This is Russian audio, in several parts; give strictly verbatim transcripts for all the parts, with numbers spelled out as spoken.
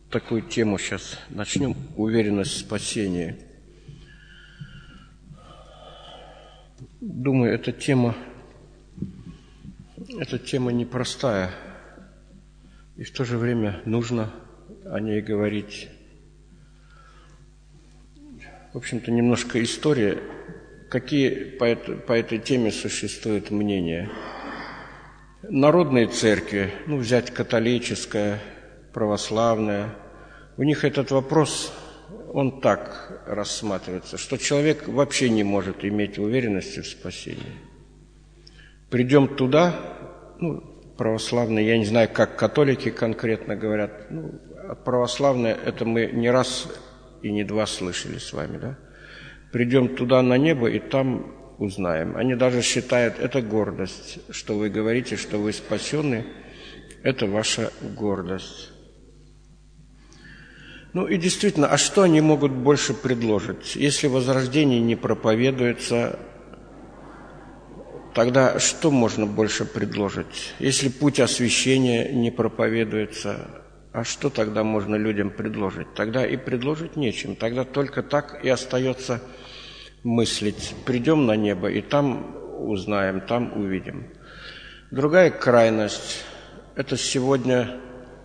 такую тему сейчас начнем. Уверенность в спасении. Думаю, эта тема, эта тема непростая. И в то же время нужно о ней говорить. В общем-то, немножко история. Какие по, это, по этой теме существуют мнения? Народные церкви, ну, взять католическое, православное, у них этот вопрос, он так рассматривается, что человек вообще не может иметь уверенности в спасении. Придем туда, ну, православные, я не знаю, как католики конкретно говорят, ну, православные, это мы не раз и не два слышали с вами, да? Придем туда на небо, и там узнаем. Они даже считают, это гордость, что вы говорите, что вы спасены, это ваша гордость. Ну и действительно, а что они могут больше предложить? Если возрождение не проповедуется, тогда что можно больше предложить? Если путь освящения не проповедуется, а что тогда можно людям предложить? Тогда и предложить нечем. Тогда только так и остается мыслить. Придем на небо, и там узнаем, там увидим. Другая крайность – это сегодня,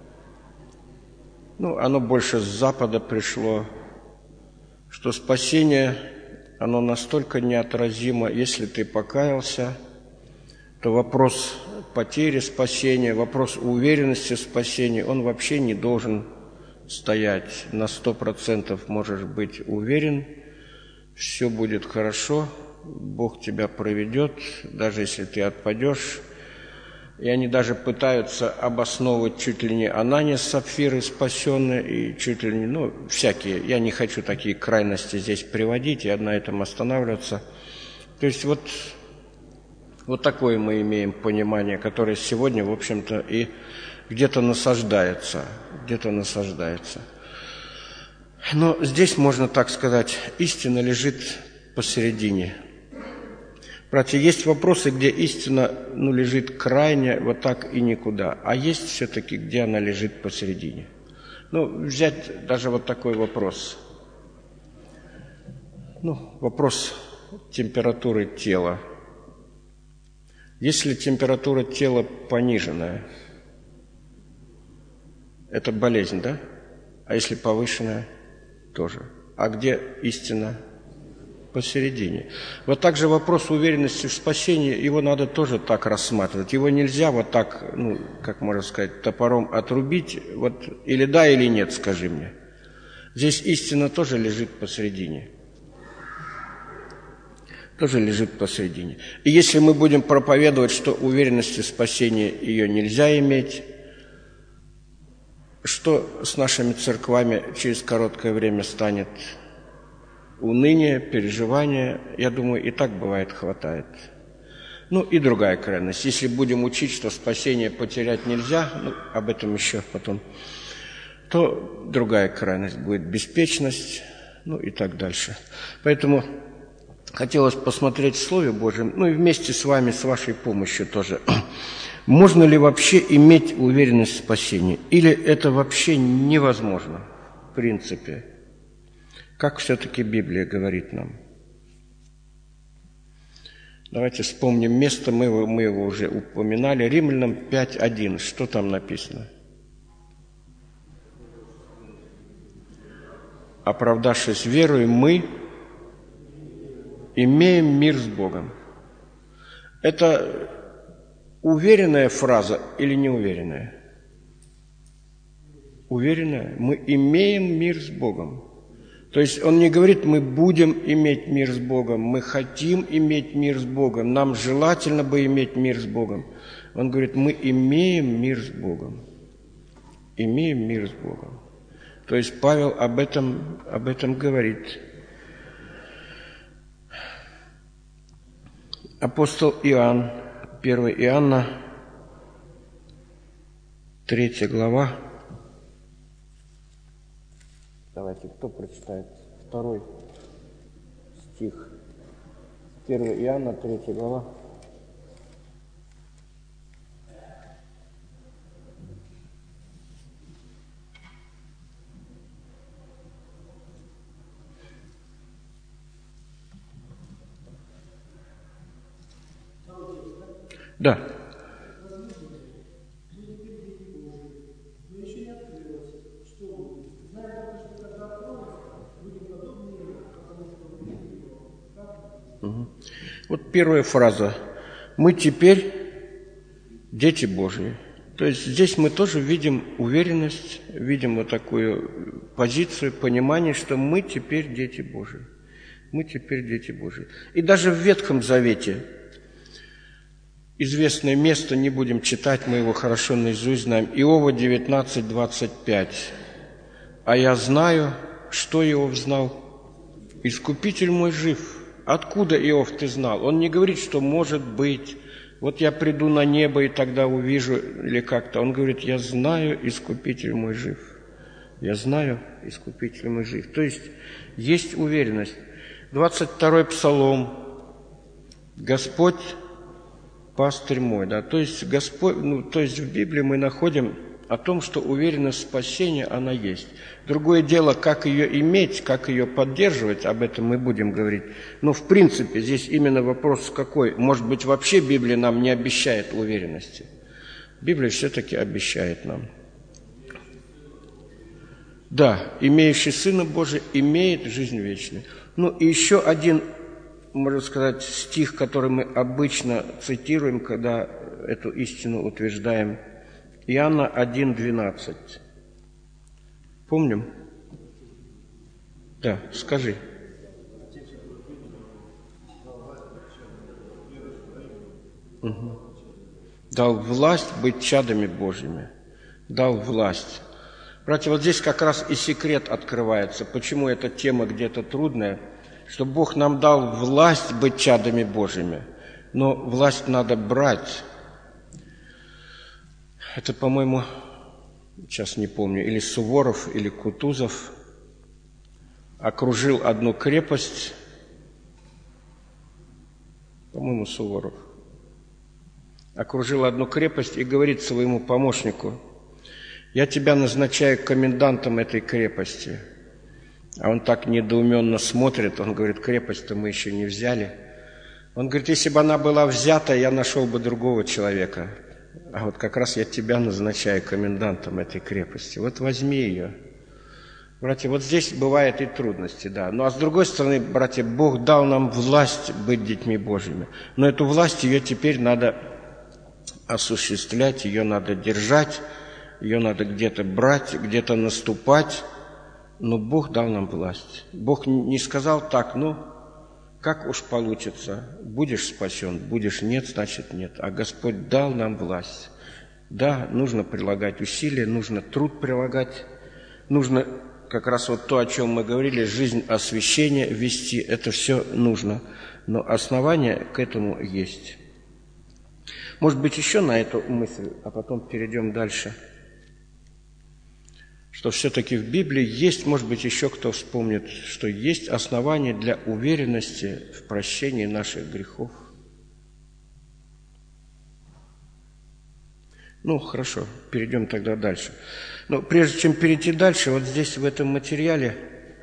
ну, оно больше с Запада пришло, что спасение, оно настолько неотразимо. Если ты покаялся, то вопрос потери спасения, вопрос уверенности в спасении, он вообще не должен стоять. На сто процентов можешь быть уверен, все будет хорошо, Бог тебя проведет, даже если ты отпадешь. И они даже пытаются обосновывать чуть ли не Анания с Сапфирой спасенные, и чуть ли не, ну, всякие. Я не хочу такие крайности здесь приводить и на этом останавливаться. То есть вот, вот такое мы имеем понимание, которое сегодня, в общем-то, и где-то насаждается, где-то насаждается. Но здесь, можно так сказать, истина лежит посередине. Братья, есть вопросы, где истина, ну, лежит крайне, вот так и никуда. А есть все-таки, где она лежит посередине. Ну, взять даже вот такой вопрос. Ну, вопрос температуры тела. Если температура тела пониженная, это болезнь, да? А если повышенная, тоже. А где истина? Посередине. Вот так же вопрос уверенности в спасении, его надо тоже так рассматривать. Его нельзя вот так, ну, как можно сказать, топором отрубить, вот или да, или нет, скажи мне. Здесь истина тоже лежит посередине. Тоже лежит посередине. И если мы будем проповедовать, что уверенности в спасении ее нельзя иметь, что с нашими церквами через короткое время станет? Уныние, переживание, я думаю, и так бывает хватает. Ну и другая крайность. Если будем учить, что спасение потерять нельзя, ну, об этом еще потом, то другая крайность будет беспечность, ну и так дальше. Поэтому хотелось посмотреть в Слове Божьем, ну и вместе с вами, с вашей помощью тоже. Можно ли вообще иметь уверенность в спасении? Или это вообще невозможно в принципе? Как все-таки Библия говорит нам? Давайте вспомним место, мы его, мы его уже упоминали. Римлянам пять один. Что там написано? Оправдавшись верою, мы имеем мир с Богом. Это уверенная фраза или неуверенная? Уверенная. Мы имеем мир с Богом. То есть он не говорит, мы будем иметь мир с Богом, мы хотим иметь мир с Богом, нам желательно бы иметь мир с Богом. Он говорит, мы имеем мир с Богом. Имеем мир с Богом. То есть Павел об этом, об этом говорит. Апостол Иоанн, первое Иоанна, третья глава. Давайте, кто прочитает? Второй стих. первое Иоанна, третья глава. Да. Угу. Вот первая фраза. Мы теперь дети Божьи. То есть здесь мы тоже видим уверенность, видим вот такую позицию, понимание, что мы теперь дети Божьи. Мы теперь дети Божьи. И даже в Ветхом Завете известное место, не будем читать, мы его хорошо наизусть знаем. Иова девятнадцать, двадцать пять. «А я знаю, что Иов знал. Искупитель мой жив». Откуда, Иов, ты знал? Он не говорит, что может быть, вот я приду на небо и тогда увижу, или как-то. Он говорит, я знаю, Искупитель мой жив. Я знаю, Искупитель мой жив. То есть есть уверенность. двадцать второй Псалом. Господь пастырь мой. Да? То есть Господь, ну, то есть в Библии мы находим о том, что уверенность спасения, она есть. Другое дело, как ее иметь, как ее поддерживать, об этом мы будем говорить. Но в принципе здесь именно вопрос какой. Может быть, вообще Библия нам не обещает уверенности. Библия все-таки обещает нам. Да, имеющий Сына Божия имеет жизнь вечную. Ну и еще один, можно сказать, стих, который мы обычно цитируем, когда эту истину утверждаем. Иоанна один, двенадцать. Помним? Да, скажи. Угу. Дал власть быть чадами Божьими. Дал власть. Братья, вот здесь как раз и секрет открывается. Почему эта тема где-то трудная? Что Бог нам дал власть быть чадами Божьими. Но власть надо брать. Это, по-моему, сейчас не помню, или Суворов, или Кутузов окружил одну крепость, по-моему, Суворов, окружил одну крепость и говорит своему помощнику, я тебя назначаю комендантом этой крепости. А он так недоуменно смотрит, он говорит, крепость-то мы еще не взяли. Он говорит, если бы она была взята, я нашел бы другого человека. А вот как раз я тебя назначаю комендантом этой крепости. Вот возьми ее. Братья, вот здесь бывают и трудности, да. Ну, а с другой стороны, братья, Бог дал нам власть быть детьми Божьими. Но эту власть, ее теперь надо осуществлять, ее надо держать, ее надо где-то брать, где-то наступать. Но Бог дал нам власть. Бог не сказал так, ну, как уж получится, будешь спасен, будешь нет, значит нет. А Господь дал нам власть. Да, нужно прилагать усилия, нужно труд прилагать, нужно как раз вот то, о чем мы говорили, жизнь освящения вести, это все нужно. Но основания к этому есть. Может быть, еще на эту мысль, а потом перейдем дальше. Что все-таки в Библии есть, может быть, еще кто вспомнит, что есть основания для уверенности в прощении наших грехов. Ну, хорошо, перейдем тогда дальше. Но прежде чем перейти дальше, вот здесь, в этом материале,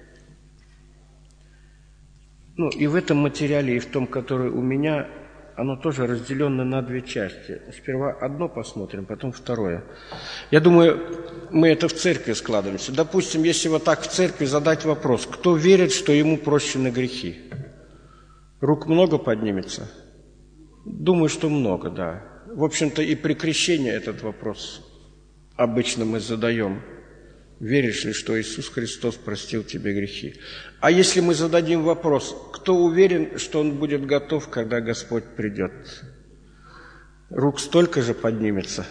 ну, и в этом материале, и в том, который у меня, оно тоже разделено на две части. Сперва одно посмотрим, потом второе. Я думаю, мы это в церкви складываемся. Допустим, если вот так в церкви задать вопрос, кто верит, что ему прощены грехи? Рук много поднимется? Думаю, что много, да. В общем-то, и при крещении этот вопрос обычно мы задаем. Веришь ли, что Иисус Христос простил тебе грехи? А если мы зададим вопрос, кто уверен, что он будет готов, когда Господь придет? Рук столько же поднимется?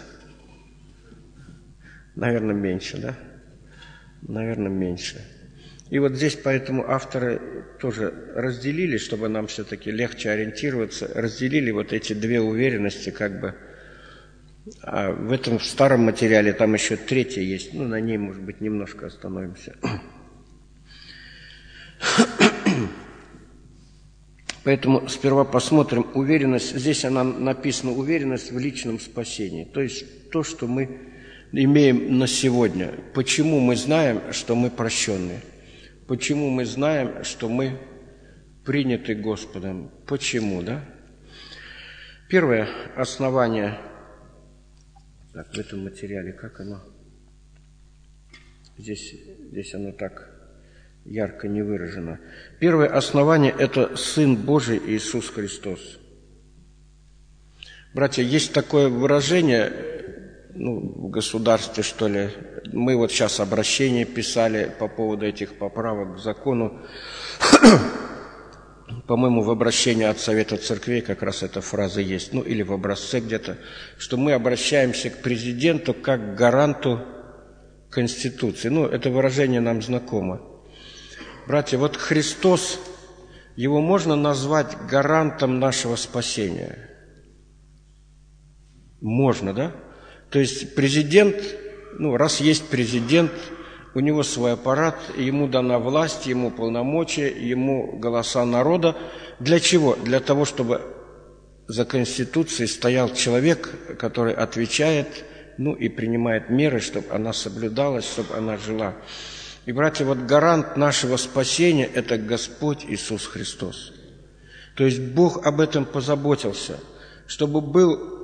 Наверное, меньше, да? Наверное, меньше. И вот здесь поэтому авторы тоже разделили, чтобы нам все-таки легче ориентироваться, разделили вот эти две уверенности как бы. А в этом в старом материале там еще третья есть, ну, на ней, может быть, немножко остановимся. Поэтому сперва посмотрим уверенность. Здесь она написана уверенность в личном спасении. То есть то, что мы имеем на сегодня. Почему мы знаем, что мы прощенные? Почему мы знаем, что мы приняты Господом? Почему, да? Первое основание, так, в этом материале, как оно? Здесь, здесь оно так ярко не выражено. Первое основание – это Сын Божий Иисус Христос. Братья, есть такое выражение, ну, в государстве, что ли, мы вот сейчас обращение писали по поводу этих поправок к закону. По-моему, в обращении от Совета Церквей как раз эта фраза есть, ну или в образце где-то, что мы обращаемся к президенту как к гаранту Конституции. Ну, это выражение нам знакомо. Братья, вот Христос, его можно назвать гарантом нашего спасения? Можно, да? То есть президент, ну, раз есть президент, у него свой аппарат, ему дана власть, ему полномочия, ему голоса народа. Для чего? Для того, чтобы за Конституцией стоял человек, который отвечает, ну и принимает меры, чтобы она соблюдалась, чтобы она жила. И, братья, вот гарант нашего спасения – это Господь Иисус Христос. То есть Бог об этом позаботился, чтобы был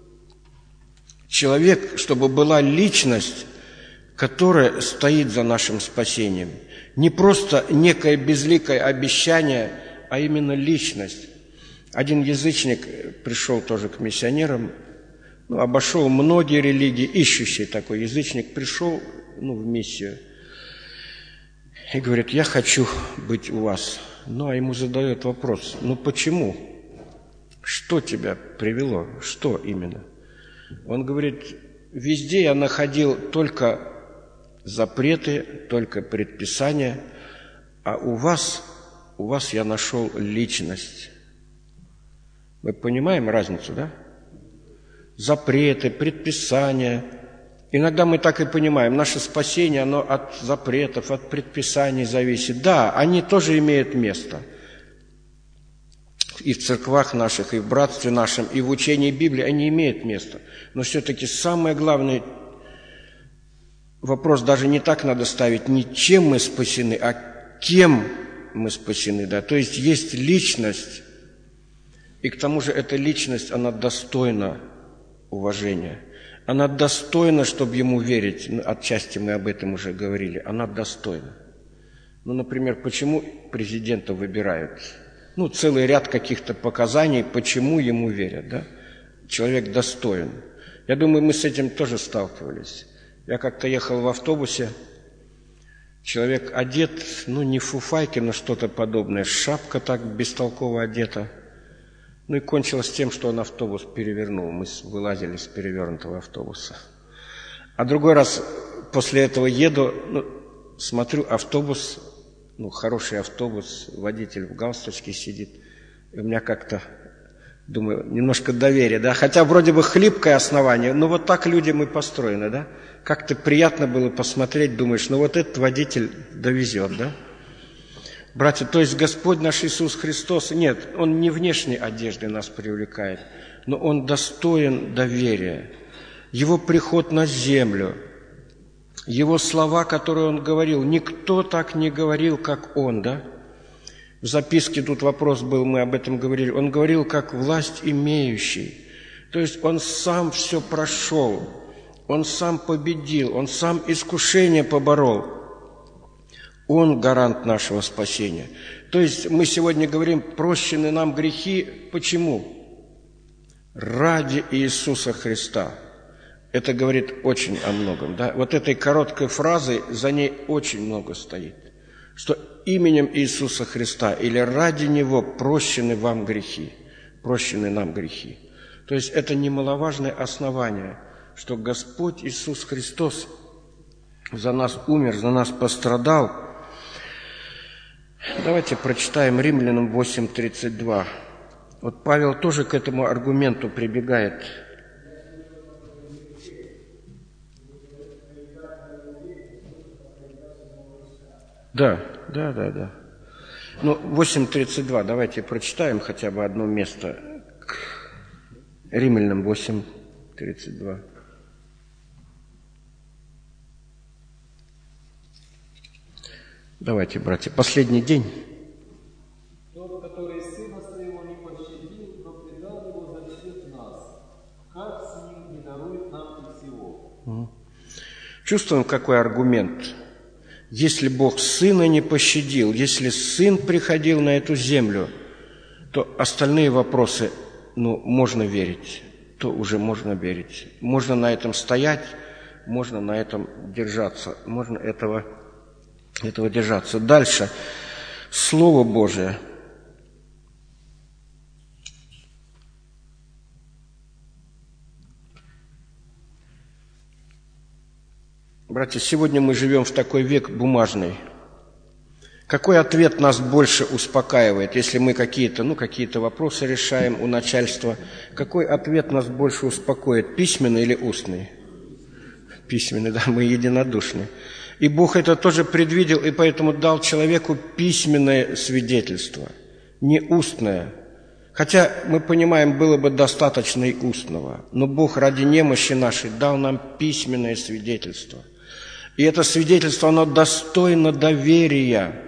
человек, чтобы была личность, которая стоит за нашим спасением. Не просто некое безликое обещание, а именно личность. Один язычник пришел тоже к миссионерам, ну, обошел многие религии, ищущий такой язычник, пришел, ну, в миссию и говорит: я хочу быть у вас. Ну, а ему задают вопрос: ну, почему? Что тебя привело? Что именно? Он говорит: везде я находил только запреты, только предписания, а у вас, у вас я нашел личность. Мы понимаем разницу, да? Запреты, предписания. Иногда мы так и понимаем, наше спасение, оно от запретов, от предписаний зависит. Да, они тоже имеют место. И в церквах наших, и в братстве нашем, и в учении Библии они имеют место. Но все-таки самое главное, вопрос даже не так надо ставить, не чем мы спасены, а кем мы спасены. Да? То есть есть личность, и к тому же эта личность, она достойна уважения. Она достойна, чтобы ему верить. Отчасти мы об этом уже говорили. Она достойна. Ну, например, почему президента выбирают? Ну, целый ряд каких-то показаний, почему ему верят. Да? Человек достоин. Я думаю, мы с этим тоже сталкивались. Я как-то ехал в автобусе, человек одет, ну, не в фуфайке, но что-то подобное, шапка так бестолково одета. Ну, и кончилось тем, что он автобус перевернул. Мы вылазили с перевернутого автобуса. А другой раз после этого еду, ну, смотрю, автобус, ну, хороший автобус, водитель в галстучке сидит. И у меня как-то, думаю, немножко доверия, да, хотя вроде бы хлипкое основание, но вот так люди мы построены, да. Как-то приятно было посмотреть, думаешь, ну вот этот водитель довезет, да? Братья, то есть Господь наш Иисус Христос, нет, Он не внешней одеждой нас привлекает, но Он достоин доверия. Его приход на землю, Его слова, которые Он говорил, никто так не говорил, как Он, да? В записке тут вопрос был, мы об этом говорили. Он говорил, как власть имеющий. То есть Он сам все прошел. Он сам победил, Он сам искушение поборол. Он гарант нашего спасения. То есть мы сегодня говорим, прощены нам грехи. Почему? Ради Иисуса Христа. Это говорит очень о многом. Да? Вот этой короткой фразой за ней очень много стоит. Что именем Иисуса Христа или ради Него прощены вам грехи. Прощены нам грехи. То есть это немаловажное основание, что Господь Иисус Христос за нас умер, за нас пострадал. Давайте прочитаем Римлянам восемь тридцать два. Вот Павел тоже к этому аргументу прибегает. Да, да, да, да. Ну, восемь тридцать два, давайте прочитаем хотя бы одно место. Римлянам восемь тридцать два. Давайте, братья, последний день. Тот, который сына своего не пощадил, но предал его за всех Чувствуем, какой аргумент? Если Бог Сына не пощадил, если Сын приходил на эту землю, то остальные вопросы, ну, можно верить, то уже можно верить. Можно на этом стоять, можно на этом держаться, можно этого, этого держаться. Дальше. Слово Божие. Братья, сегодня мы живем в такой век бумажный. Какой ответ нас больше успокаивает, если мы какие-то, ну, какие-то вопросы решаем у начальства? Какой ответ нас больше успокоит, письменный или устный? Письменный, да, мы единодушны. И Бог это тоже предвидел, и поэтому дал человеку письменное свидетельство, не устное. Хотя, мы понимаем, было бы достаточно и устного, но Бог ради немощи нашей дал нам письменное свидетельство. И это свидетельство, оно достойно доверия.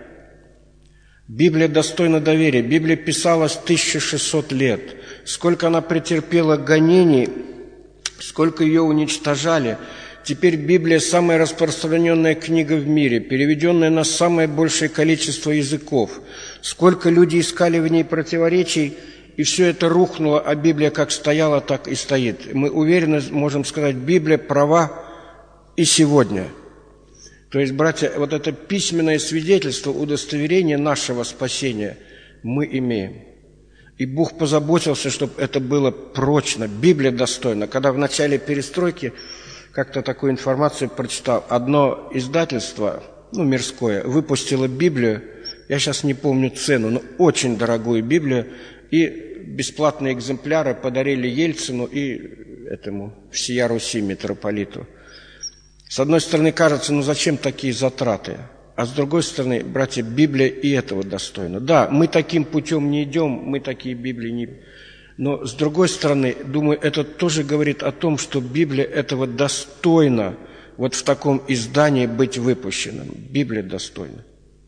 Библия достойна доверия. Библия писалась тысяча шестьсот лет. Сколько она претерпела гонений, сколько ее уничтожали. Теперь Библия – самая распространенная книга в мире, переведенная на самое большее количество языков. Сколько люди искали в ней противоречий, и все это рухнуло, а Библия как стояла, так и стоит. Мы уверенно можем сказать, Библия права и сегодня. То есть, братья, вот это письменное свидетельство, удостоверение нашего спасения мы имеем. И Бог позаботился, чтобы это было прочно, Библия достойна. Когда в начале перестройки как-то такую информацию прочитал, одно издательство, ну, мирское, выпустило Библию, я сейчас не помню цену, но очень дорогую Библию, и бесплатные экземпляры подарили Ельцину и этому всея Руси митрополиту. С одной стороны, кажется, ну зачем такие затраты? А с другой стороны, братья, Библия и этого достойна. Да, мы таким путем не идем, мы такие Библии не... Но с другой стороны, думаю, это тоже говорит о том, что Библия этого достойна вот в таком издании быть выпущенным. Библия достойна.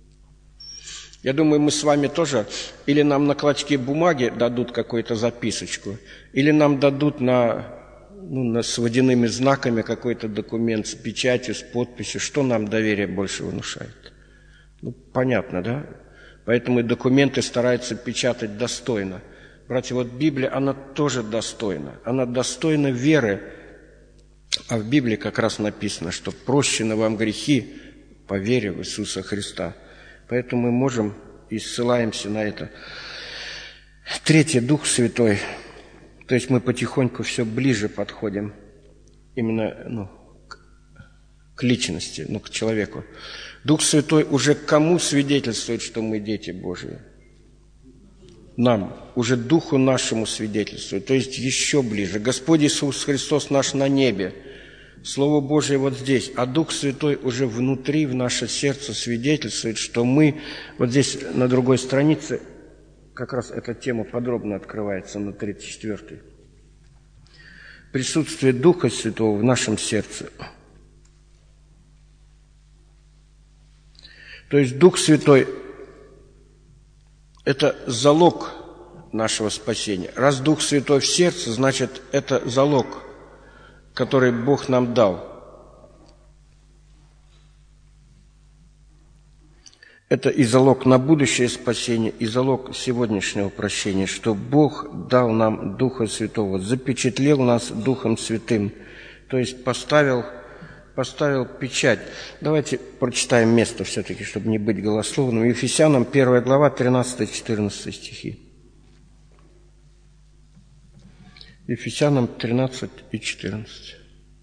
Я думаю, мы с вами тоже, или нам на клочке бумаги дадут какую-то записочку, или нам дадут на... Ну, на, с водяными знаками какой-то документ, с печатью, с подписью. Что нам доверие больше внушает? Ну, понятно, да? Поэтому и документы стараются печатать достойно. Братья, вот Библия, она тоже достойна. Она достойна веры. А в Библии как раз написано, что прощены вам грехи по вере в Иисуса Христа. Поэтому мы можем и ссылаемся на это. Третье, Дух Святой. То есть мы потихоньку все ближе подходим именно ну, к, к личности, ну, к человеку. Дух Святой уже кому свидетельствует, что мы дети Божьи? Нам, уже Духу нашему свидетельствует, то есть еще ближе. Господь Иисус Христос наш на небе, Слово Божие вот здесь, а Дух Святой уже внутри, в наше сердце свидетельствует, что мы, вот здесь на другой странице, как раз эта тема подробно открывается на тридцать четвёртой. Присутствие Духа Святого в нашем сердце. То есть Дух Святой – это залог нашего спасения. Раз Дух Святой в сердце, значит, это залог, который Бог нам дал. Это и залог на будущее спасение, и залог сегодняшнего прощения, что Бог дал нам Духа Святого, запечатлел нас Духом Святым, то есть поставил, поставил печать. Давайте прочитаем место все-таки, чтобы не быть голословным. Ефесянам первая глава, тринадцатый-четырнадцатый стихи. Ефесянам тринадцать и четырнадцать.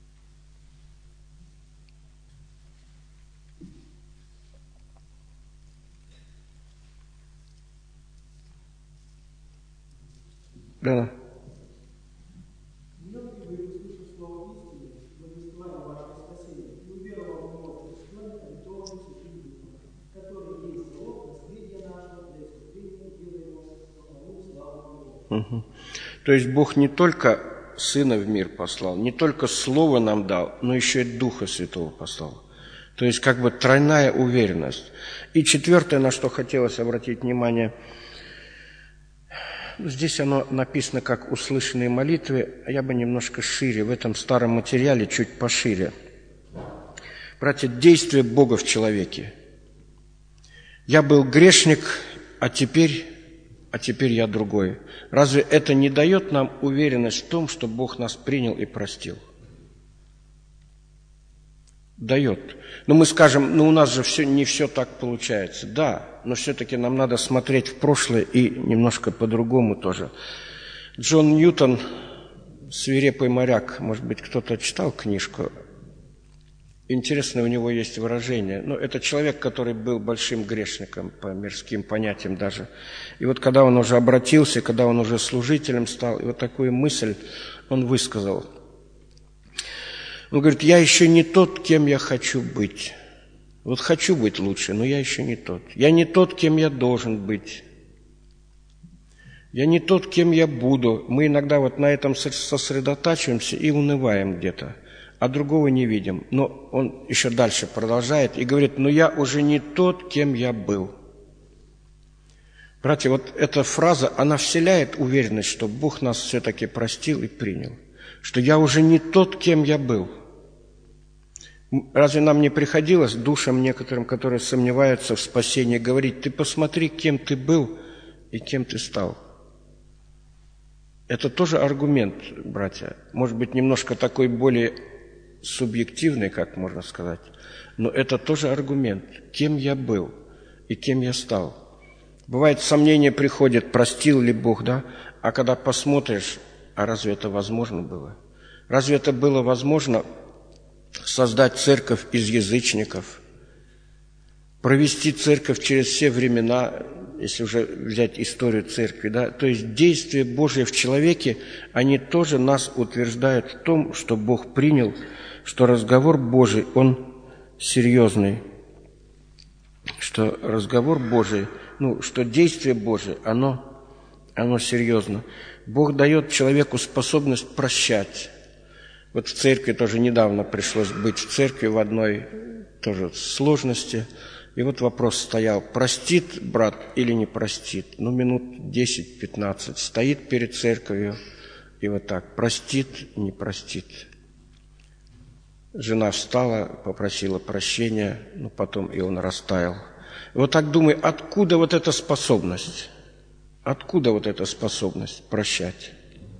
Да. Угу. То есть Бог не только Сына в мир послал, не только Слово нам дал, но еще и Духа Святого послал. То есть как бы тройная уверенность. И четвертое, на что хотелось обратить внимание, здесь оно написано как услышанные молитвы, а я бы немножко шире, в этом старом материале чуть пошире. Братья, действие Бога в человеке. Я был грешник, а теперь, а теперь я другой. Разве это не дает нам уверенность в том, что Бог нас принял и простил? Дает. Но мы скажем, ну у нас же все, не все так получается. Да, но все-таки нам надо смотреть в прошлое и немножко по-другому тоже. Джон Ньютон, «Свирепый моряк», может быть, кто-то читал книжку? Интересное у него есть выражение. Ну, это человек, который был большим грешником, по мирским понятиям даже. И вот когда он уже обратился, когда он уже служителем стал, и вот такую мысль он высказал. Он говорит, я еще не тот, кем я хочу быть. Вот хочу быть лучше, но я еще не тот. Я не тот, кем я должен быть. Я не тот, кем я буду. Мы иногда вот на этом сосредотачиваемся и унываем где-то, а другого не видим. Но он еще дальше продолжает и говорит, но я уже не тот, кем я был. Братья, вот эта фраза, она вселяет уверенность, что Бог нас все-таки простил и принял. Что я уже не тот, кем я был. Разве нам не приходилось душам некоторым, которые сомневаются в спасении, говорить, ты посмотри, кем ты был и кем ты стал? Это тоже аргумент, братья. Может быть, немножко такой более субъективный, как можно сказать. Но это тоже аргумент. Кем я был и кем я стал. Бывает, сомнение приходит, простил ли Бог, да? А когда посмотришь, а разве это возможно было? Разве это было возможно создать церковь из язычников, провести церковь через все времена, если уже взять историю церкви, да? То есть действия Божьи в человеке, они тоже нас утверждают в том, что Бог принял, что разговор Божий, он серьезный, что разговор Божий, ну, что действие Божие, оно, оно серьезно. Бог дает человеку способность прощать. Вот в церкви тоже недавно пришлось быть в церкви в одной тоже сложности. И вот вопрос стоял, простит брат или не простит? Ну, минут десять-пятнадцать стоит перед церковью и вот так, простит, не простит. Жена встала, попросила прощения, но потом и он растаял. И вот так думаю, откуда вот эта способность? Откуда вот эта способность прощать?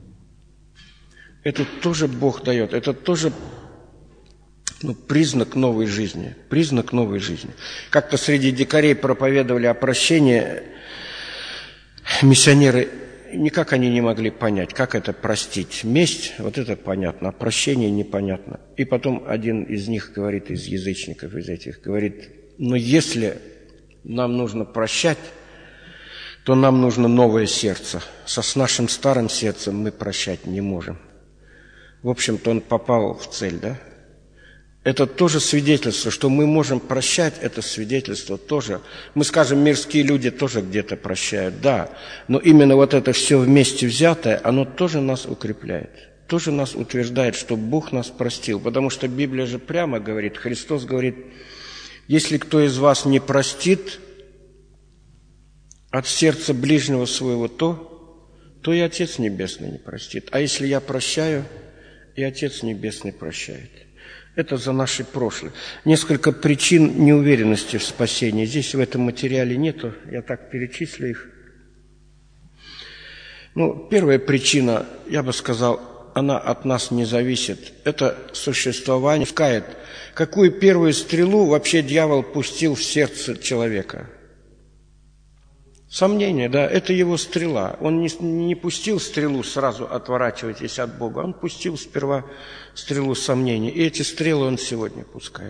Это тоже Бог дает, это тоже ну, признак новой жизни, признак новой жизни. Как-то среди дикарей проповедовали о прощении, миссионеры, никак они не могли понять, как это простить. Месть, вот это понятно, а прощение непонятно. И потом один из них говорит, из язычников, из этих, говорит, но если нам нужно прощать, то нам нужно новое сердце. Со с нашим старым сердцем мы прощать не можем. В общем-то, он попал в цель, да? Это тоже свидетельство, что мы можем прощать, это свидетельство тоже. Мы скажем, мирские люди тоже где-то прощают, да. Но именно вот это все вместе взятое, оно тоже нас укрепляет. Тоже нас утверждает, что Бог нас простил. Потому что Библия же прямо говорит, Христос говорит, если кто из вас не простит от сердца ближнего своего то, то и Отец Небесный не простит. А если я прощаю, и Отец Небесный прощает. Это за наше прошлое. Несколько причин неуверенности в спасении. Здесь в этом материале нету, я так перечислю их. Ну, первая причина, я бы сказал, она от нас не зависит. Это существование. Пускает, какую первую стрелу вообще дьявол пустил в сердце человека? Сомнение, да, это его стрела. Он не, не пустил стрелу сразу отворачивайтесь от Бога, он пустил сперва стрелу сомнений. И эти стрелы он сегодня пускает.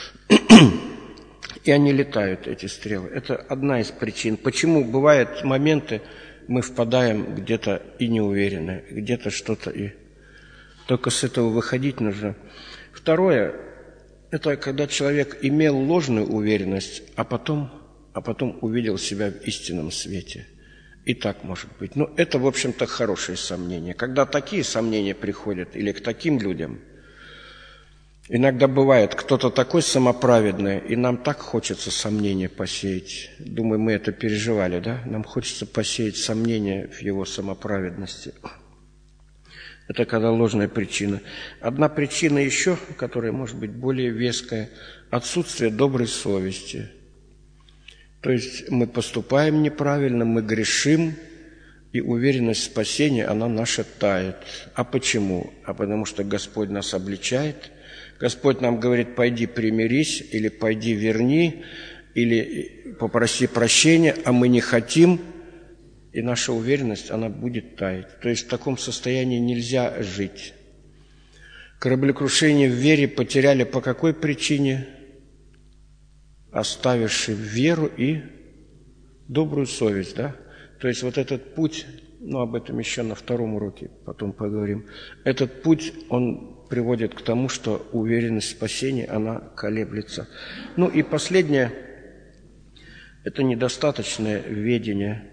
И они летают, эти стрелы. Это одна из причин. Почему бывают моменты, мы впадаем где-то и не уверены, где-то что-то и... Только с этого выходить нужно. Второе, это когда человек имел ложную уверенность, а потом... а потом увидел себя в истинном свете. И так может быть. Но это, в общем-то, хорошие сомнения. Когда такие сомнения приходят, или к таким людям, иногда бывает, кто-то такой самоправедный, и нам так хочется сомнения посеять. Думаю, мы это переживали, да? Нам хочется посеять сомнения в его самоправедности. Это когда ложная причина. Одна причина еще, которая может быть более веская – отсутствие доброй совести. То есть мы поступаем неправильно, мы грешим, и уверенность в спасении, она наша тает. А почему? А потому что Господь нас обличает. Господь нам говорит: пойди примирись, или пойди верни, или попроси прощения, а мы не хотим, и наша уверенность, она будет таять. То есть в таком состоянии нельзя жить. Кораблекрушение в вере потеряли по какой причине? Оставивши веру и добрую совесть, да? То есть вот этот путь, ну, об этом еще на втором уроке потом поговорим, этот путь, он приводит к тому, что уверенность в спасении, она колеблется. Ну и последнее – это недостаточное ведение.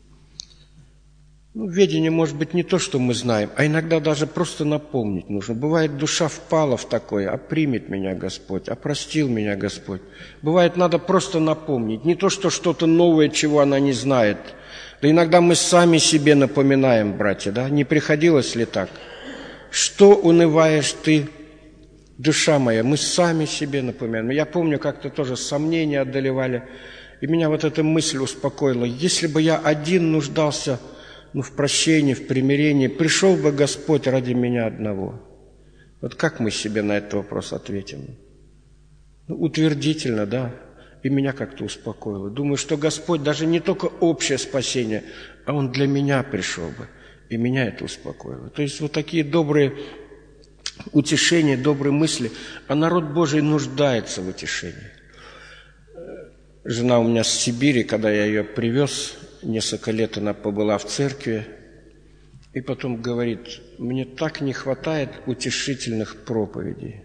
Ну, ведение может быть не то, что мы знаем, а иногда даже просто напомнить нужно. Бывает, душа впала в такое: а примет меня Господь, а простил меня Господь. Бывает, надо просто напомнить. Не то, что что-то новое, чего она не знает. Да иногда мы сами себе напоминаем, братья, да? Не приходилось ли так? Что унываешь ты, душа моя? Мы сами себе напоминаем. Я помню, как-то тоже сомнения одолевали, и меня вот эта мысль успокоила. Если бы я один нуждался, ну, в прощении, в примирении, пришел бы Господь ради меня одного. Вот как мы себе на этот вопрос ответим? Ну, утвердительно, да. И меня как-то успокоило. Думаю, что Господь даже не только общее спасение, а Он для меня пришел бы. И меня это успокоило. То есть вот такие добрые утешения, добрые мысли. А народ Божий нуждается в утешении. Жена у меня с Сибири, когда я ее привез, несколько лет она побыла в церкви, и потом говорит: мне так не хватает утешительных проповедей.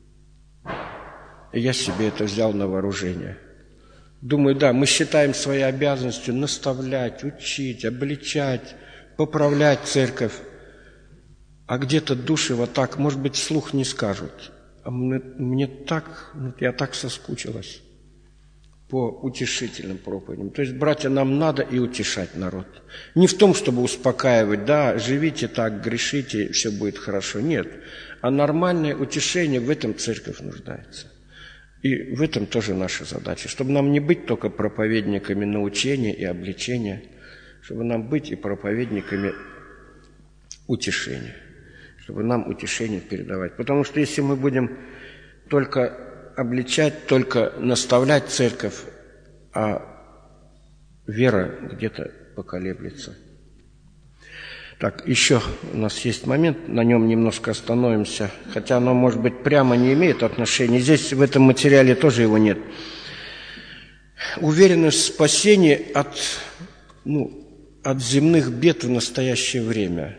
И я себе это взял на вооружение. Думаю, да, мы считаем своей обязанностью наставлять, учить, обличать, поправлять церковь. А где-то души вот так, может быть, вслух не скажут. А мне, мне так, я так соскучилась по утешительным проповедям. То есть, братья, нам надо и утешать народ. Не в том, чтобы успокаивать: да, живите так, грешите, все будет хорошо. Нет. А нормальное утешение, в этом церковь нуждается. И в этом тоже наша задача. Чтобы нам не быть только проповедниками научения и обличения, чтобы нам быть и проповедниками утешения. Чтобы нам утешение передавать. Потому что если мы будем только обличать, только наставлять церковь, а вера где-то поколеблется. Так, еще у нас есть момент, на нем немножко остановимся, хотя оно, может быть, прямо не имеет отношения. Здесь в этом материале тоже его нет. Уверенность в спасении от, ну, от земных бед в настоящее время.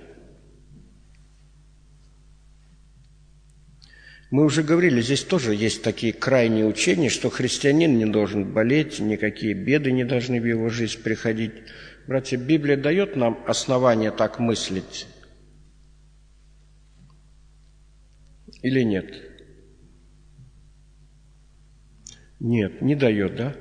Мы уже говорили, здесь тоже есть такие крайние учения, что христианин не должен болеть, никакие беды не должны в его жизнь приходить. Братья, Библия дает нам основания так мыслить или нет? Нет, не дает, да?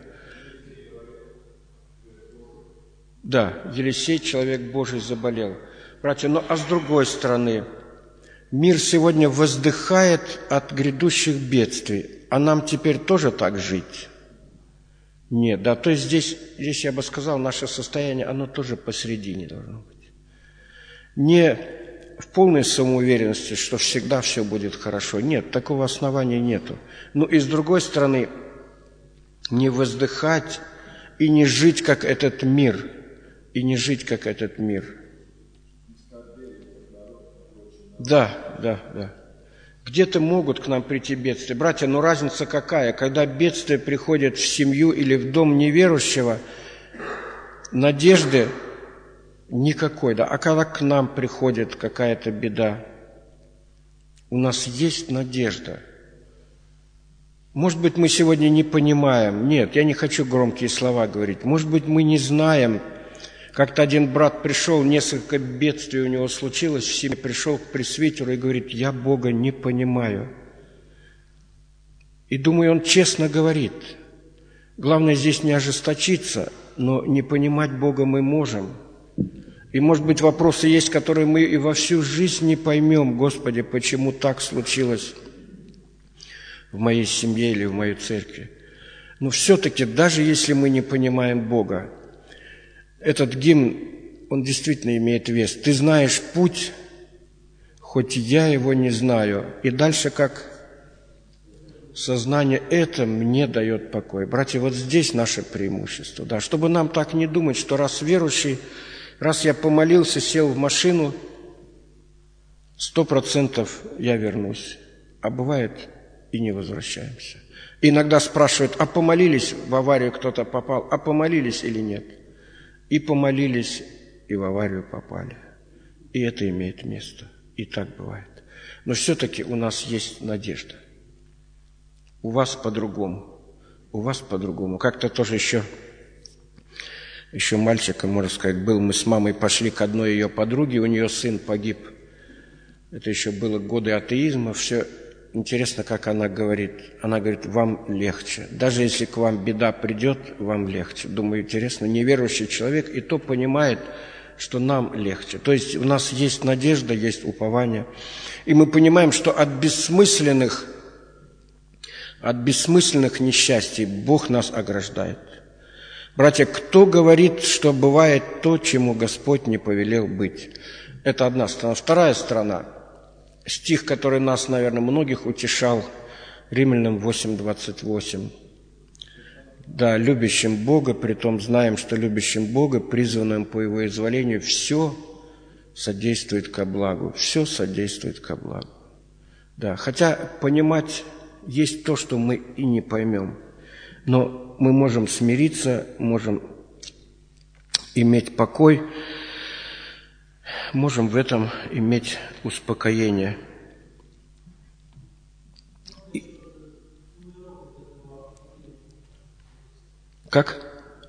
Да, Елисей, человек Божий, заболел. Братья, ну а с другой стороны, мир сегодня воздыхает от грядущих бедствий, а нам теперь тоже так жить? Нет, да, то есть здесь, здесь я бы сказал, наше состояние, оно тоже посередине должно быть. Не в полной самоуверенности, что всегда все будет хорошо. Нет, такого основания нету. Но и с другой стороны, не воздыхать и не жить, как этот мир, и не жить, как этот мир. Да, да, да. Где-то могут к нам прийти бедствия. Братья, но разница какая? Когда бедствие приходит в семью или в дом неверующего, надежды никакой, да. А когда к нам приходит какая-то беда, у нас есть надежда. Может быть, мы сегодня не понимаем. Нет, я не хочу громкие слова говорить. Может быть, мы не знаем. Как-то один брат пришел, несколько бедствий у него случилось, в семье пришел к пресвитеру и говорит: я Бога не понимаю. И думаю, он честно говорит. Главное здесь не ожесточиться, но не понимать Бога мы можем. И, может быть, вопросы есть, которые мы и во всю жизнь не поймем. Господи, почему так случилось в моей семье или в моей церкви? Но все-таки, даже если мы не понимаем Бога, этот гимн, он действительно имеет вес. Ты знаешь путь, хоть я его не знаю. И дальше как сознание это мне дает покой. Братья, вот здесь наше преимущество. Да, чтобы нам так не думать, что раз верующий, раз я помолился, сел в машину, сто процентов я вернусь. А бывает и не возвращаемся. Иногда спрашивают, а помолились, в аварию кто-то попал, а помолились или нет? И помолились, и в аварию попали. И это имеет место. И так бывает. Но все-таки у нас есть надежда. У вас по-другому. У вас по-другому. Как-то тоже еще, еще мальчиком, можно сказать, был. Мы с мамой пошли к одной ее подруге, у нее сын погиб. Это еще было годы атеизма. Все интересно, как она говорит. Она говорит, вам легче. Даже если к вам беда придет, вам легче. Думаю, интересно, неверующий человек и то понимает, что нам легче. То есть у нас есть надежда, есть упование. И мы понимаем, что от бессмысленных, от бессмысленных несчастий Бог нас ограждает. Братья, кто говорит, что бывает то, чему Господь не повелел быть? Это одна сторона. Вторая сторона. Стих, который нас, наверное, многих утешал, Римлянам восемь двадцать восемь. Да, любящим Бога, притом знаем, что любящим Бога, призванным по Его изволению, все содействует ко благу. Все содействует ко благу. Да, хотя понимать есть то, что мы и не поймем. Но мы можем смириться, можем иметь покой, можем в этом иметь успокоение. Как?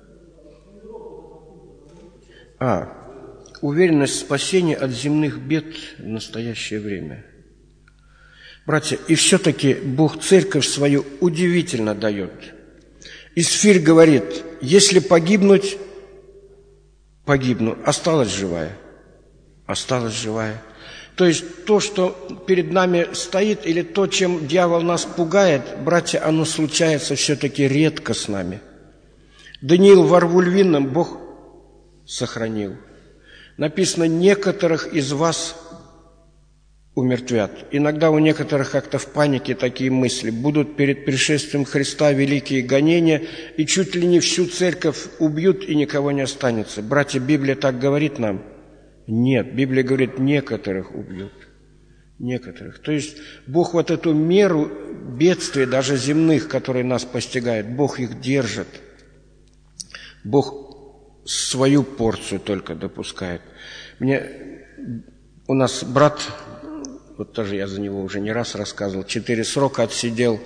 А, уверенность спасения от земных бед в настоящее время. Братья, и все-таки Бог церковь свою удивительно дает. Исфирь говорит, если погибнуть, погибну, осталась живая. Осталась живая. То есть то, что перед нами стоит, или то, чем дьявол нас пугает, братья, оно случается все-таки редко с нами. Даниил во рву львином Бог сохранил. Написано, некоторых из вас умертвят. Иногда у некоторых как-то в панике такие мысли. Будут перед пришествием Христа великие гонения, и чуть ли не всю церковь убьют, и никого не останется. Братья, Библия так говорит нам? Нет, Библия говорит, некоторых убьют. Некоторых. То есть Бог вот эту меру бедствий, даже земных, которые нас постигают, Бог их держит. Бог свою порцию только допускает. Мне, у нас брат, вот тоже я за него уже не раз рассказывал, четыре срока отсидел.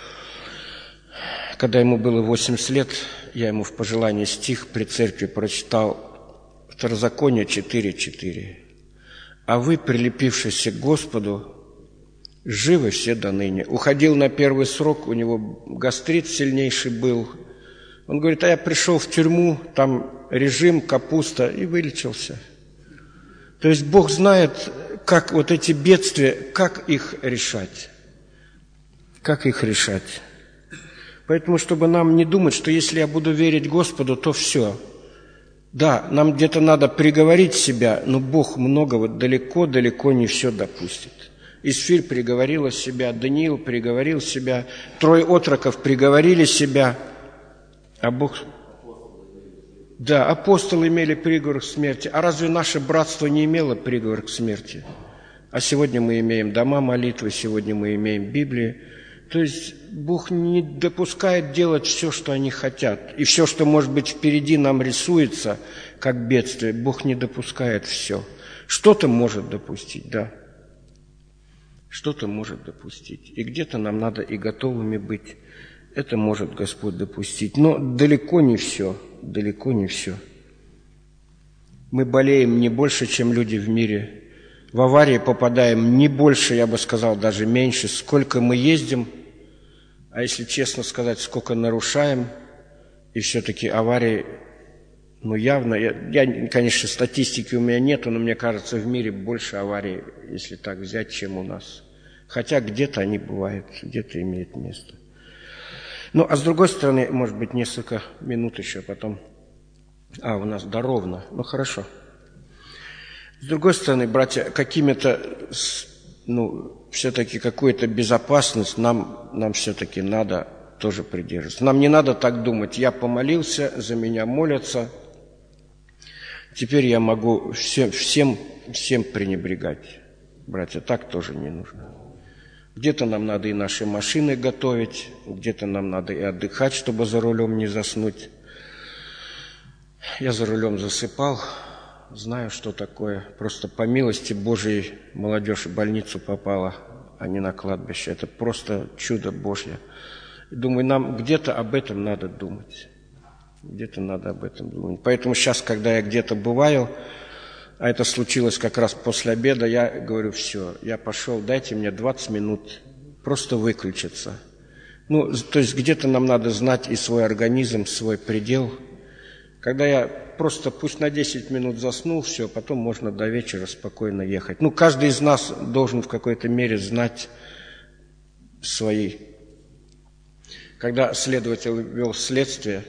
Когда ему было восемьдесят лет, я ему в пожелании стих при церкви прочитал Второзаконие четыре четыре. А вы, прилепившиеся к Господу, живы все до ныне. Уходил на первый срок, у него гастрит сильнейший был. Он говорит, а я пришел в тюрьму, там режим, капуста, и вылечился. То есть Бог знает, как вот эти бедствия, как их решать. Как их решать. Поэтому, чтобы нам не думать, что если я буду верить Господу, то все. Да, нам где-то надо приговорить себя, но Бог многого далеко-далеко не все допустит. Исфирь приговорила себя, Даниил приговорил себя, трое отроков приговорили себя, а Бог... Да, апостолы имели приговор к смерти. А разве наше братство не имело приговор к смерти? А сегодня мы имеем дома молитвы, сегодня мы имеем Библии. То есть Бог не допускает делать все, что они хотят. И все, что, может быть, впереди нам рисуется, как бедствие, Бог не допускает все. Что-то может допустить, да. Что-то может допустить. И где-то нам надо и готовыми быть. Это может Господь допустить. Но далеко не все. Далеко не все. Мы болеем не больше, чем люди в мире. В аварии попадаем не больше, я бы сказал, даже меньше. Сколько мы ездим, а если честно сказать, сколько нарушаем, и все-таки аварии ну, явно, я, я, конечно, статистики у меня нету, но мне кажется, в мире больше аварий, если так взять, чем у нас. Хотя где-то они бывают, где-то имеют место. Ну, а с другой стороны, может быть, несколько минут еще потом. А, у нас да ровно. Ну, хорошо. С другой стороны, братья, какими-то, ну, все-таки какую-то безопасность нам, нам все-таки надо тоже придерживаться. Нам не надо так думать. Я помолился, за меня молятся. Теперь я могу всем, всем, всем пренебрегать. Братья, так тоже не нужно. Где-то нам надо и наши машины готовить, где-то нам надо и отдыхать, чтобы за рулем не заснуть. Я за рулем засыпал, знаю, что такое. Просто по милости Божией молодежь в больницу попала, а не на кладбище. Это просто чудо Божье. Думаю, нам где-то об этом надо думать. Где-то надо об этом думать. Поэтому сейчас, когда я где-то бываю, а это случилось как раз после обеда, я говорю, все, я пошел, дайте мне двадцать минут просто выключиться. Ну, то есть где-то нам надо знать и свой организм, свой предел. Когда я просто пусть на десять минут заснул, все, потом можно до вечера спокойно ехать. Ну, каждый из нас должен в какой-то мере знать свои. Когда следователь вел следствие,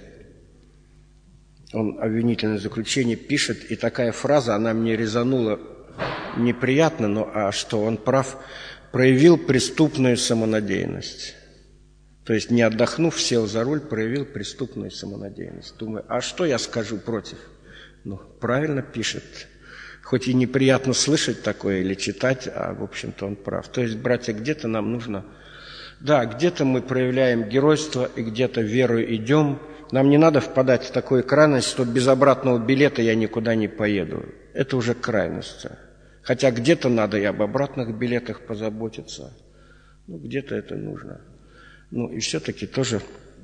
он обвинительное заключение пишет, и такая фраза, она мне резанула неприятно, но а что, он прав, проявил преступную самонадеянность. То есть, не отдохнув, сел за руль, проявил преступную самонадеянность. Думаю, а что я скажу против? Ну, правильно пишет. Хоть и неприятно слышать такое или читать, а, в общем-то, он прав. То есть, братья, где-то нам нужно... Да, где-то мы проявляем геройство, и где-то верою идем. Нам не надо впадать в такую крайность, что без обратного билета я никуда не поеду. Это уже крайность. Хотя где-то надо и об обратных билетах позаботиться. Ну, где-то это нужно. Ну, и все-таки тоже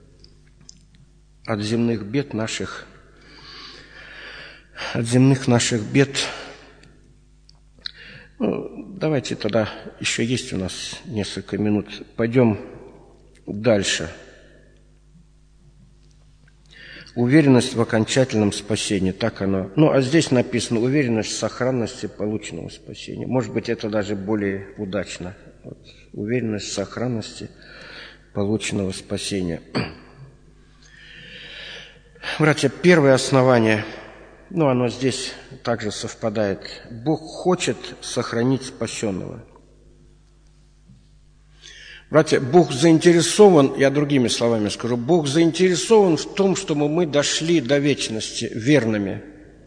от земных бед наших, от земных наших бед, ну, давайте тогда, еще есть у нас несколько минут, пойдем дальше. Уверенность в окончательном спасении, так оно. Ну, а здесь написано уверенность в сохранности полученного спасения. Может быть, это даже более удачно. Вот. Уверенность в сохранности полученного спасения. Братья, первое основание, ну, оно здесь также совпадает. Бог хочет сохранить спасенного. Братья, Бог заинтересован, я другими словами скажу, Бог заинтересован в том, чтобы мы дошли до вечности верными.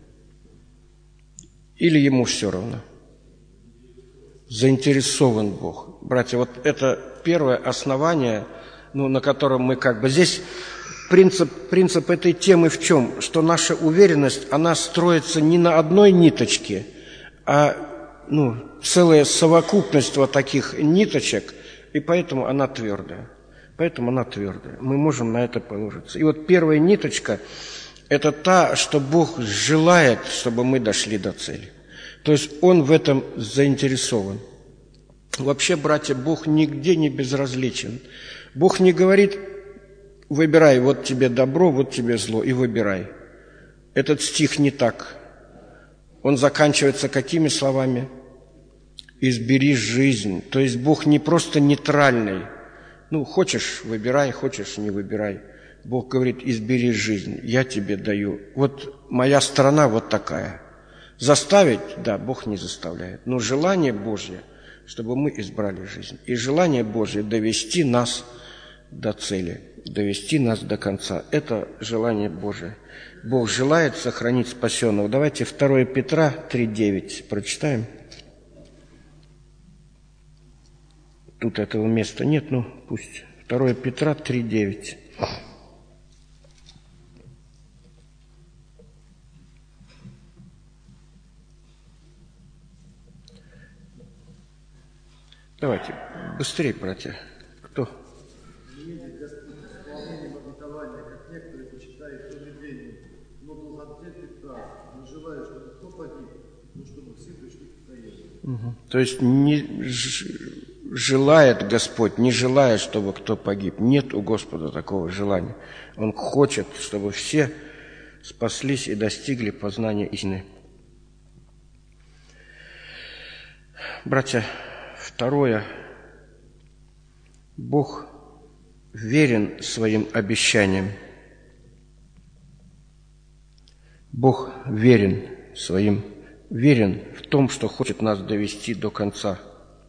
Или Ему все равно? Заинтересован Бог. Братья, вот это первое основание, ну, на котором мы как бы... Здесь принцип, принцип этой темы в чем? Что наша уверенность, она строится не на одной ниточке, а ну, целая совокупность вот таких ниточек, и поэтому она твердая. Поэтому она твердая. Мы можем на это положиться. И вот первая ниточка – это та, что Бог желает, чтобы мы дошли до цели. То есть Он в этом заинтересован. Вообще, братья, Бог нигде не безразличен. Бог не говорит, выбирай, вот тебе добро, вот тебе зло, и выбирай. Этот стих не так. Он заканчивается какими словами? Избери жизнь. То есть Бог не просто нейтральный. Ну, хочешь – выбирай, хочешь – не выбирай. Бог говорит, избери жизнь, я тебе даю. Вот моя сторона вот такая. Заставить? Да, Бог не заставляет. Но желание Божье, чтобы мы избрали жизнь. И желание Божье довести нас до цели, довести нас до конца. Это желание Божие. Бог желает сохранить спасенного. Давайте второе Петра три девять прочитаем. Тут этого места нет, ну пусть. второе Петра три девять. Давайте, быстрее, братья. Кто? Угу. То есть не желает Господь, не желает, чтобы кто погиб. Нет у Господа такого желания. Он хочет, чтобы все спаслись и достигли познания истины. Братья, второе. Бог верен своим обещаниям. Бог верен своим, верен в том, что хочет нас довести до конца.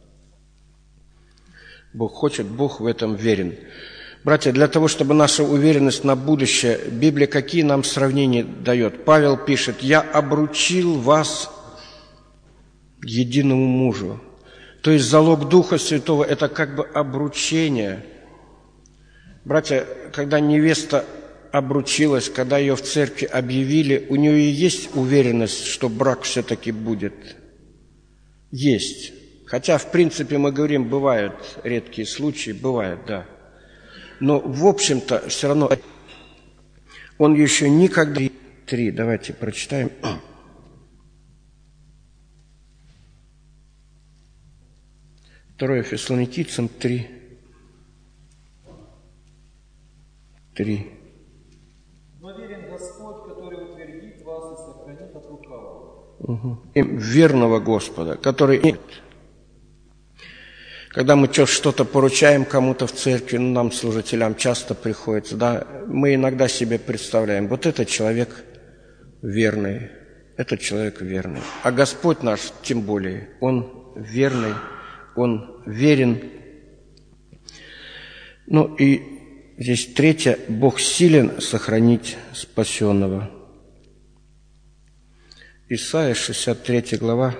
Бог хочет, Бог в этом верен. Братья, для того, чтобы наша уверенность на будущее, Библия какие нам сравнения дает? Павел пишет: «Я обручил вас к единому мужу». То есть залог Духа Святого – это как бы обручение. Братья, когда невеста обручилась, когда ее в церкви объявили, у нее и есть уверенность, что брак все-таки будет? Есть. Хотя, в принципе, мы говорим, бывают редкие случаи, бывают, да. Но, в общем-то, все равно он еще никогда... Три, давайте прочитаем. Второе Фессалоникийцам три. Три. Но верен Господь, который утвердит вас и сохранит от лукавого. Угу. Верного Господа, который... Когда мы что-то поручаем кому-то в церкви, ну, нам, служителям, часто приходится, да, мы иногда себе представляем, вот этот человек верный, этот человек верный. А Господь наш, тем более, Он верный, Он верен. Ну и здесь третье, Бог силен сохранить спасенного. Исайя, шестьдесят третья глава.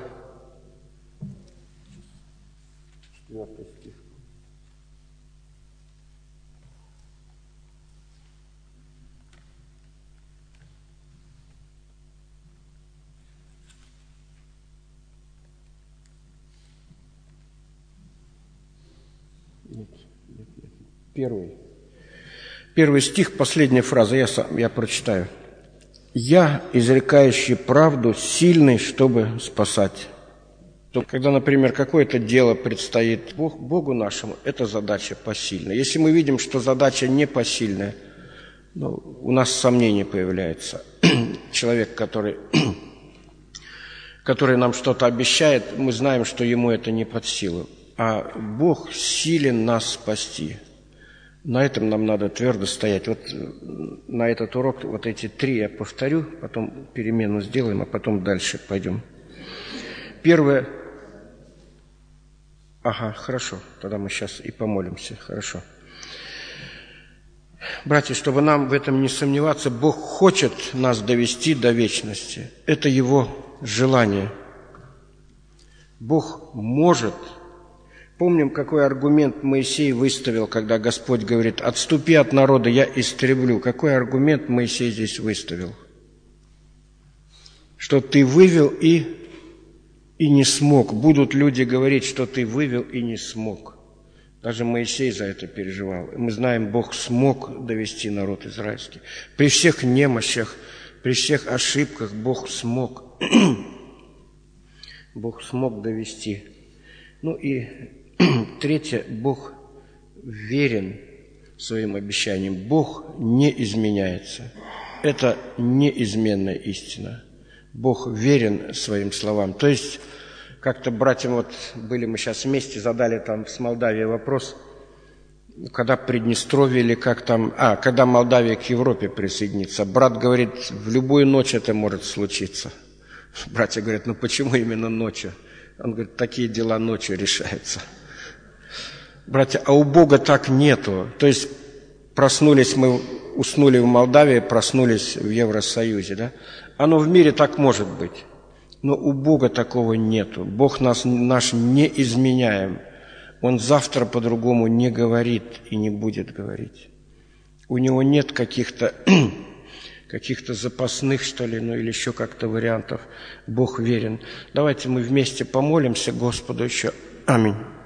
Первый. Первый стих, последняя фраза, я, сам, я прочитаю. «Я, изрекающий правду, сильный, чтобы спасать». Когда, например, какое-то дело предстоит Бог, Богу нашему, это задача посильная. Если мы видим, что задача непосильная, ну, у нас сомнение появляется. Человек, который, который нам что-то обещает, мы знаем, что ему это не под силу. А Бог силен нас спасти. На этом нам надо твердо стоять. Вот на этот урок вот эти три я повторю, потом перемену сделаем, а потом дальше пойдем. Первое. Ага, хорошо, тогда мы сейчас и помолимся. Хорошо. Братья, чтобы нам в этом не сомневаться, Бог хочет нас довести до вечности. Это Его желание. Бог может. Помним, какой аргумент Моисей выставил, когда Господь говорит: «Отступи от народа, я истреблю». Какой аргумент Моисей здесь выставил? Что ты вывел и, и не смог. Будут люди говорить, что ты вывел и не смог. Даже Моисей за это переживал. Мы знаем, Бог смог довести народ израильский. При всех немощах, при всех ошибках Бог смог. Бог смог довести. Ну и третье, Бог верен своим обещаниям. Бог не изменяется. Это неизменная истина. Бог верен своим словам. То есть, как-то братьям, вот были мы сейчас вместе, задали там с Молдавией вопрос, когда Приднестровье или как там, а, когда Молдавия к Европе присоединится. Брат говорит, в любую ночь это может случиться. Братья говорят, ну почему именно ночью? Он говорит, такие дела ночью решаются. Братья, а у Бога так нету. То есть проснулись мы, уснули в Молдавии, проснулись в Евросоюзе, да? Оно в мире так может быть. Но у Бога такого нету. Бог нас, наш не изменяем. Он завтра по-другому не говорит и не будет говорить. У Него нет каких-то каких-то запасных, что ли, ну или еще как-то вариантов. Бог верен. Давайте мы вместе помолимся Господу еще. Аминь.